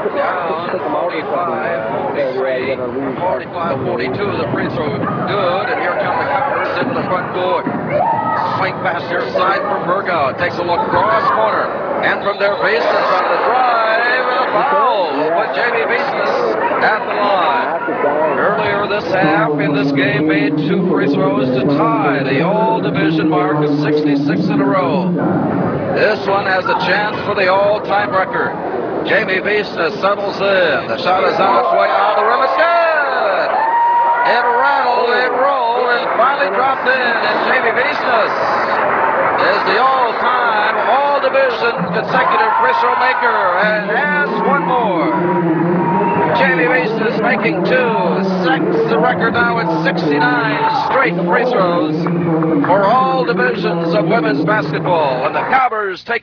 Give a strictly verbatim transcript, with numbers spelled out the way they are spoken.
down forty-five forty-three, forty-five forty-two. The free throw good, and here come the Coppers into the front court. Swing pass near side from Burgow. Takes a look cross corner. And from there, Basis on the drive and a foul. But Jamie Basis at the line. Earlier this half in this game made two free throws to tie the all-division mark of sixty-six in a row. This one has a chance for the all-time record. Jamie Basis settles in. The shot is on its way on the rim. It's good. It rattled, it rolled, and finally dropped in. And Jamie Basis is the all-time, all-division consecutive free throw maker and has one more. Jamie Basis making two, sets the record now at sixty-nine straight free throws for all divisions of women's basketball. And the Cowboys take